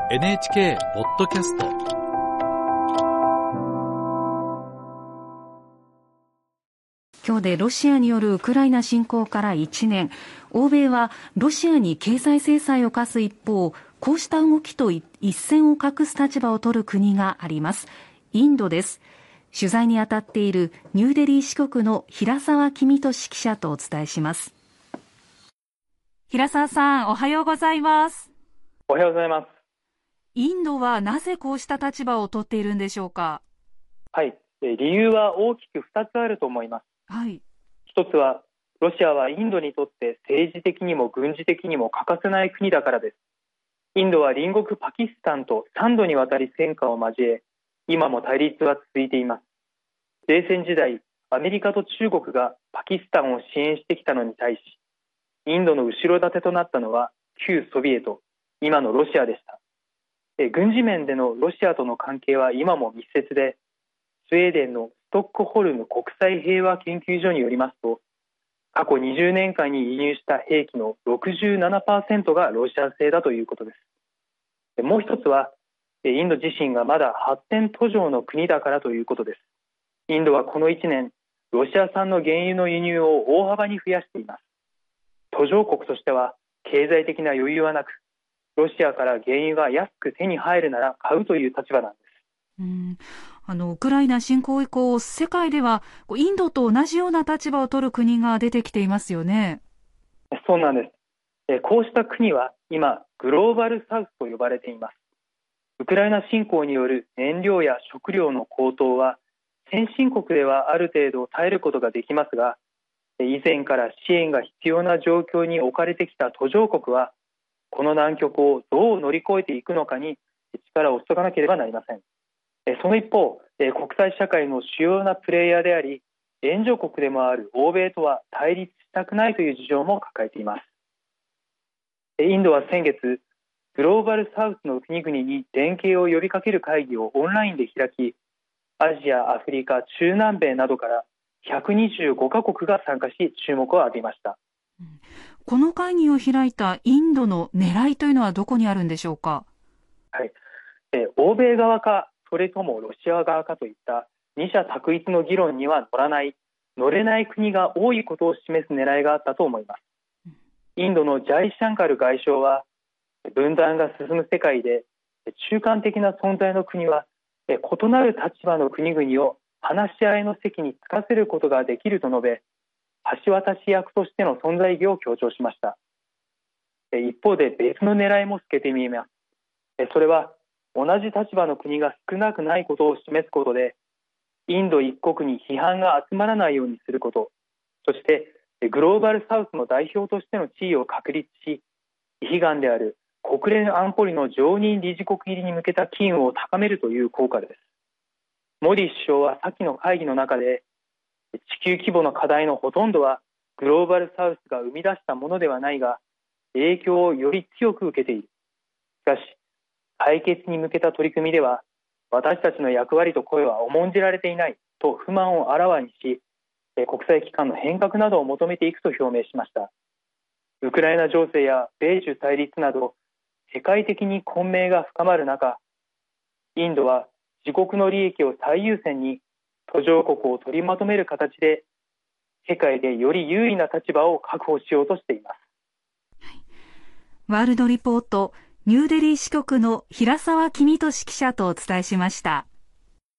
NHK ポッドキャスト。 今日でロシアによるウクライナ侵攻から1年、欧米はロシアに経済制裁を科す一方、こうした動きと一線を画す立場を取る国があります。インドです。取材に当たっているニューデリー支局の平沢公俊記者とお伝えします。平沢さん、おはようございます。 おはようございます。 インドはなぜこうした立場を取っているんでしょうか。 はい、理由は大きく2つあると思います。 はい。 一つは、ロシアはインドにとって政治的にも軍事的にも欠かせない国だからです。インドは隣国パキスタンと3度にわたり戦火を交え、今も対立は続いています。冷戦時代、アメリカと中国がパキスタンを支援してきたのに対し、インドの後ろ盾となったのは旧ソビエト、今のロシアでした。軍事面でのロシアとの関係は今も密接で、スウェーデンのストックホルム国際平和研究所によりますと、過去20年間に輸入した兵器の 67% がロシア製だということです。もう一つは、インド自身がまだ発展途上の国だからということです。インドはこの1年、ロシア産の原油の輸入を大幅に増やしています。途上国としては経済的な余裕はなく、ロシアから原油が安く手に入るなら買うという立場なんです。 ウクライナ侵攻以降、世界ではインドと同じような立場を取る国が出てきていますよね。 そうなんです。こうした国は今グローバルサウスと呼ばれています。ウクライナ侵攻による燃料や食料の高騰は先進国ではある程度耐えることができますが、以前から支援が必要な状況に置かれてきた途上国はこの難局をどう乗り越えていくのかに力を注がなければなりません。その一方、国際社会の主要なプレイヤーであり援助国でもある欧米とは対立したくないという事情も抱えています。インドは先月、グローバルサウスの国々に連携を呼びかける会議をオンラインで開き、アジア、アフリカ、中南米などから125カ国が参加し注目を浴びました。 この会議を開いたインドの狙いというのはどこにあるんでしょうか。 はい、欧米側かそれともロシア側かといった二者択一の議論には乗れない国が多いことを示す狙いがあったと思います。インドのジャイシャンカル外相は、分断が進む世界で中間的な存在の国は異なる立場の国々を話し合いの席につかせることができると述べ、橋渡し役としての存在意義を強調しました。一方で別の狙いも透けて見えます。それは同じ立場の国が少なくないことを示すことで、インド一国に批判が集まらないようにすること、そしてグローバルサウスの代表としての地位を確立し、悲願である国連安保理の常任理事国入りに向けた機運を高めるという効果です。モディ首相は先の会議の中で、地球規模の課題のほとんどはグローバルサウスが生み出したものではないが、影響をより強く受けている。しかし解決に向けた取り組みでは私たちの役割と声は重んじられていないと不満をあらわにし、国際機関の変革などを求めていくと表明しました。ウクライナ情勢や米中対立など世界的に混迷が深まる中、インドは自国の利益を最優先に途上国を取りまとめる形で世界でより有利な立場を確保しようとしています。 ワールドリポートニューデリー支局の平沢公俊記者とお伝えしました。